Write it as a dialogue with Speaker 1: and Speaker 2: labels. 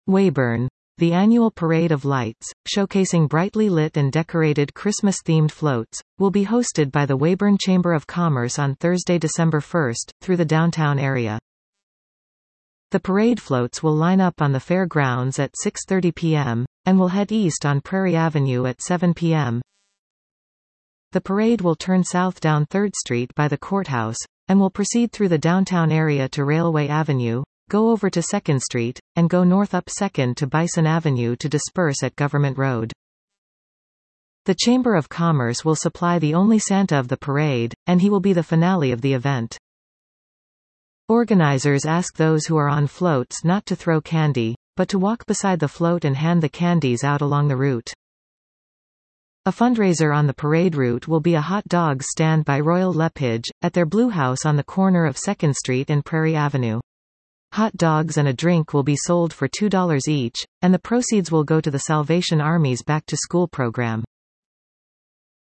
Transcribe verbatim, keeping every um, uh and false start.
Speaker 1: Weyburn. The annual Parade of Lights, showcasing brightly lit and decorated Christmas-themed floats, will be hosted by the Weyburn Chamber of Commerce on Thursday, December first, through the downtown area. The parade floats will line up on the fair grounds at six thirty p m, and will head east on Prairie Avenue at seven p m The parade will turn south down third Street by the courthouse, and will proceed through the downtown area to Railway Avenue, go over to second Street, and go north up second to Bison Avenue to disperse at Government Road. The Chamber of Commerce will supply the only Santa of the parade, and he will be the finale of the event. Organizers ask those who are on floats not to throw candy, but to walk beside the float and hand the candies out along the route. A fundraiser on the parade route will be a hot dogs stand by Royal Lepage, at their Blue House on the corner of second Street and Prairie Avenue. Hot dogs and a drink will be sold for two dollars each, and the proceeds will go to the Salvation Army's Back to School program.